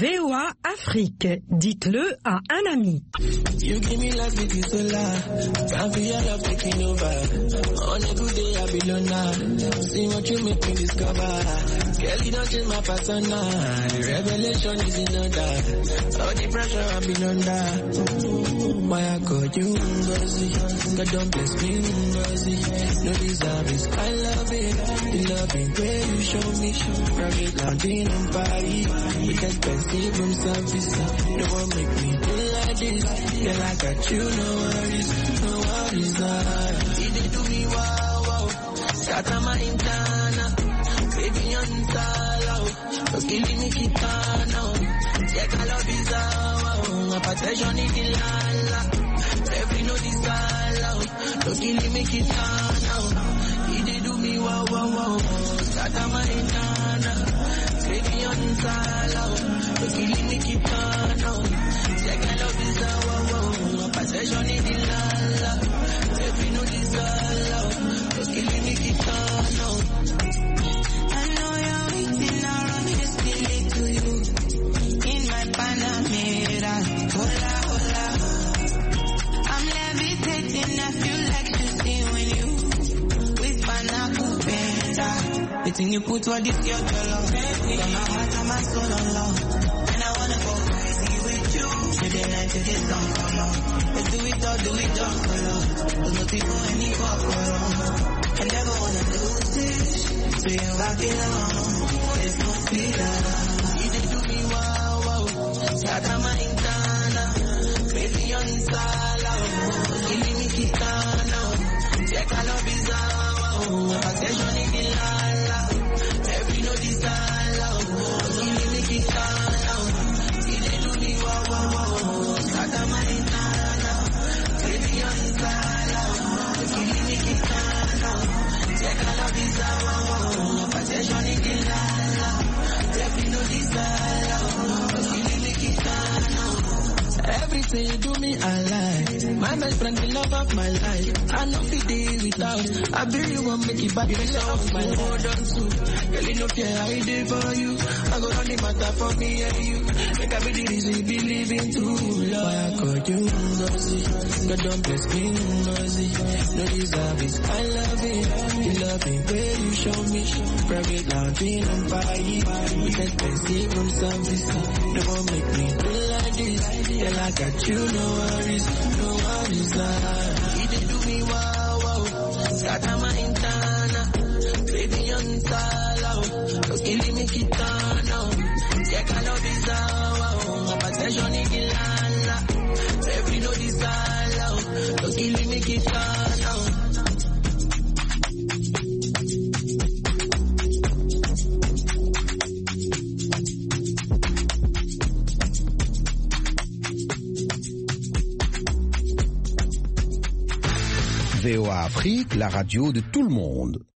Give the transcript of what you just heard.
VOA Afrique, dites-le à un ami. You give me life with you so loud. Can't feel your love taking over. On a good day I be loner. See what you make me discover. Girl, you don't change my persona. The revelation is in order. All the pressure I've been under. Why I call you Ngozi? God don't bless me Ngozi. No deserve it. I love it. The loving way you show me. Private landing in Paris. With expensive room service. No one make me do like this. Girl, I got you, no worries. No worries. You did do me wow, wow. Scatter my intana. Baby, on sala. Don't kill me, kitana. Check I love is wow. My protection is the lala. Every no desire. Don't kill me, kitana. You did do me wow, wow, wow. Scatter my intana. Baby, on sala. Don't kill me, kitana. Check I love is wow. Possession in the lala. Every no desire. Just killing me, keep on. I know you're waiting around me, just feeling to you. In my Panamera. Hola, hola. I'm levitating, I feel like shooting when you with Panacupenda. The thing you put what this your color. From my heart and my soul on love. And I wanna go crazy with you. To the night to the sun come on. Let's do it all for love. There's no people any for love. I never wanna lose this. So you back it on. There's no freedom. You did do me wow, wow. Scatter my intana. Crazy on sala. Killing me kitana. Check I love is wow. Possession in the lala. Every no desire. Killing me kitana. You did do me wow, wow, wow. Scatter my intana. Baby on sala. Killing me kitana. Check I love is wow. Possession in the lala. Every no desire. Killing me kitana. Everything you do me, I like. My best friend, the love of my life. I know fit day without. I really want make it back in love. My hold on to. Girl, you know fear I did for you. I go on the matter for me and you. Make I be the reason believe in true love. Why I call you Ngozi? God don't bless me Ngozi. No deserve it. I love it. The loving way you show me. Private lounging on Paris. With expensive room service. No one make me feel like this. Girl, I got you, no worries. No worries. You did do me wow, wow. Scatter my intana. Baby on sala. Just killing me kitana. Check I love is wow. My possession is the lala. Every no desire. Just killing me kitana. VOA Afrique, la radio de tout le monde.